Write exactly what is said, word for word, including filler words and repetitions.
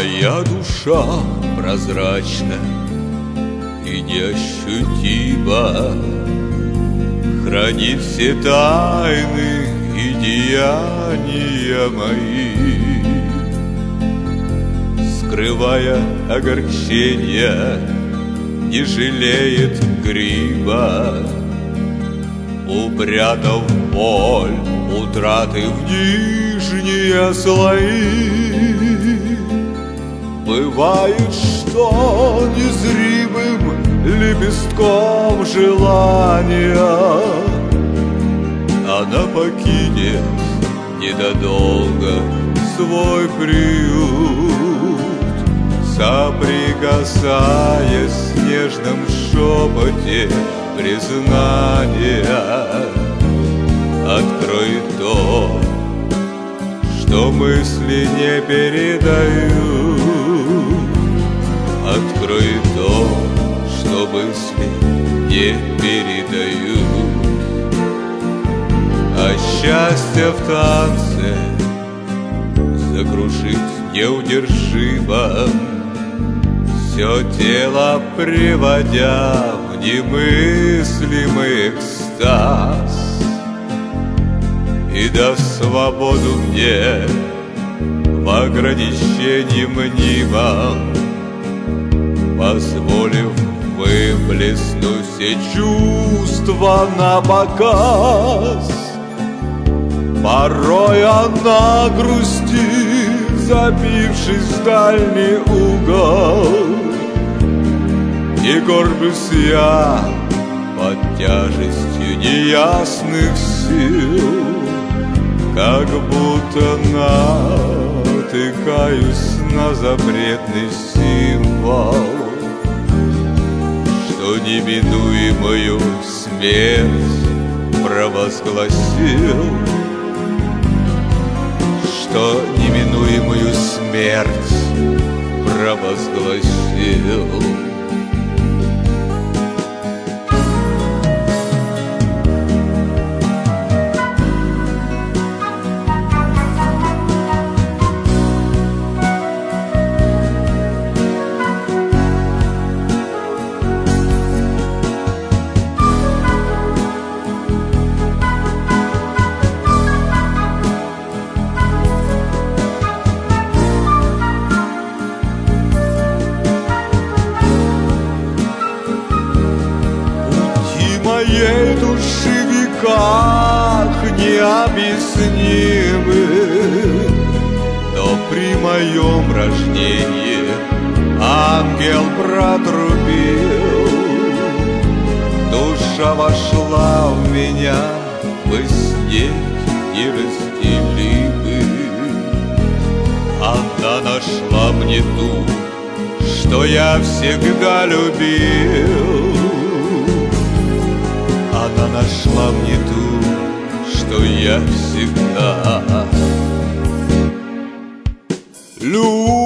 Моя душа прозрачна и неощутима, хранит все тайны и деяния мои, скрывая огорчения, не жалеет гриба, упрятав боль утраты в нижние слои. Бывает, что незримым лепестком желания она покинет недолго свой приют, соприкасаясь в нежном шепоте признания. Открой то, что мысли не передают. Открой то, что мысли не передают. А счастье в танце закружит неудержимо, все тело приводя в немыслимый экстаз, и даст свободу мне в ограничении мнимом, позволив выплеснуть все чувства на показ. Порой она грустит, забившись в дальний угол, и горбюсь я под тяжестью неясных сил, как будто натыкаюсь на запретный символ, что неминуемую смерть провозгласил, что неминуемую смерть провозгласил. Моей души в веках необъяснимы, но при моем рождении ангел протрубил. Душа вошла в меня во сне неразделимый. Она нашла мне ту, что я всегда любил. Она нашла мне ту, что я всегда любил.